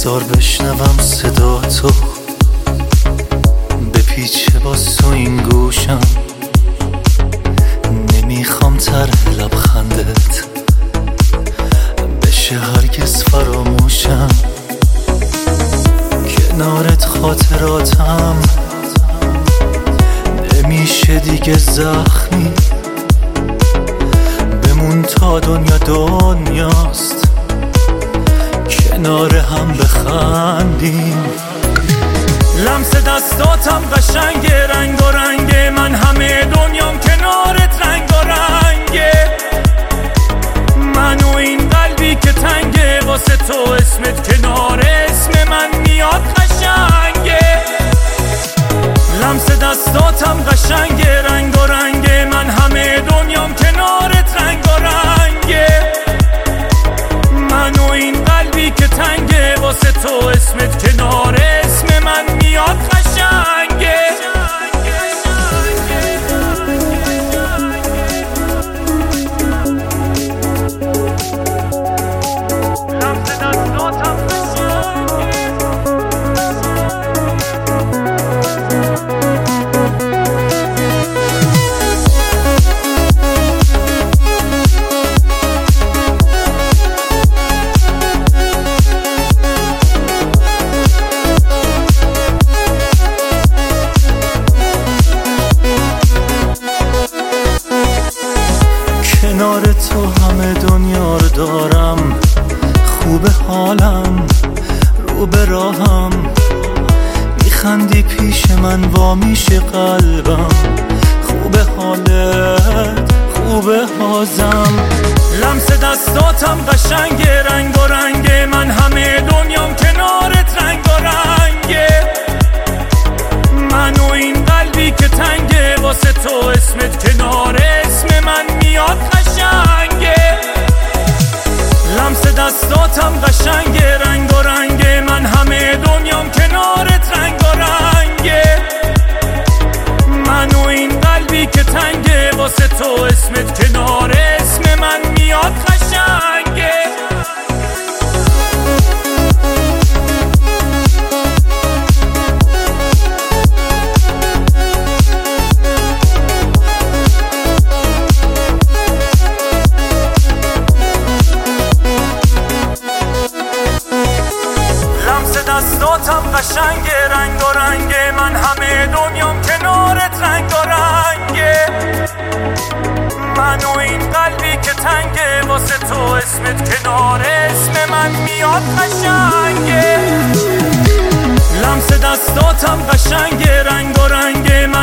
بذار بشنوم صدا تو بپیچه با تو این گوشم، نمیخوام طرح لبخندت بشه هرگز فراموشم. کنارت خاطراتم نمیشه دیگه زخمی، بمون تا دنیا دنیاست کنار هم بخندیم. لمس دستاتم قشنگه، رنگ و رنگه، من همه دنیام کنارت رنگ و رنگه. من و این قلبی که تنگه واسه تو اسمت کنار اسم من میاد قشنگه. لمس دستاتم قشنگه، رنگ و رنگه، من همه دنیام کنارت رنگ و رنگه. من و این قلبی که تنگه واسه تو اسمت کنار اسم من میاد قشنگه. لمس دستاتم کنار تو همه دنیا رو دارم، خوب حالم رو به راهم، میخندی پیش من وا میشه قلبم، خوب حالت خوب حازم. لمس دستاتم قشنگه، رنگ و رنگه، من همه دنیام کنارت رنگ و رنگه. من و این قلبی که تنگه واسه تو اسمت کنار اسم من میاد قشنگه. لمس دستاتم قشنگه، رنگ و رنگه، من همه دنیام کنارت رنگ و رنگه. من و این قلبی که تنگه واسه تو اسمت کنار اسم من میاد قشنگه. دستاتم قشنگه، رنگ و رنگه، من همه دنیام کنارت رنگ و رنگه. من و این قلبی که تنگه واسه تو اسمت کنار اسم من میاد قشنگه. لمس دستاتم قشنگه، رنگ و رنگه، من